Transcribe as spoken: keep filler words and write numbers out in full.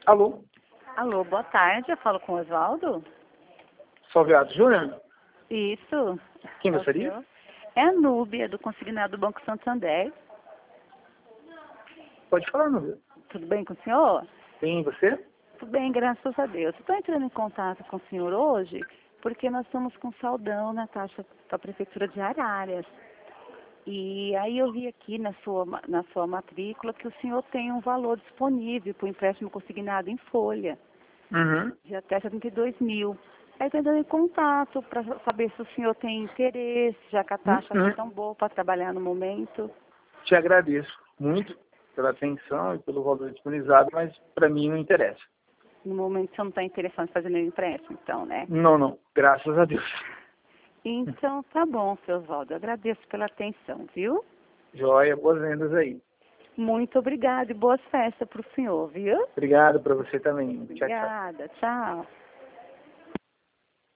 Alô? Alô, boa tarde, eu falo com o Oswaldo? Salveado Júnior? Isso. Quem É o gostaria? senhor? É a Núbia, do consignado do Banco Santander. Pode falar, meu. Tudo bem com o senhor? Bem, e você? Tudo bem, graças a Deus. Estou entrando em contato com o senhor hoje porque nós estamos com saldão na taxa da Prefeitura de Araras. E aí eu vi aqui na sua, na sua matrícula que o senhor tem um valor disponível para o empréstimo consignado em folha, Uhum. de até setenta e dois mil. Aí estou entrando em contato para saber se o senhor tem interesse, já que a taxa não é Uhum. tão boa para trabalhar no momento. Te agradeço muito pela atenção e pelo valor disponibilizado, mas para mim não interessa. No momento você não está interessado em fazer nenhum empréstimo, então, né? Não, não. Graças a Deus. Então, tá bom, seu Oswaldo. Eu agradeço pela atenção, viu? Joia, boas vendas aí. Muito obrigada e boas festas para o senhor, viu? Obrigado para você também. Tchau, tchau. Obrigada. Tchau.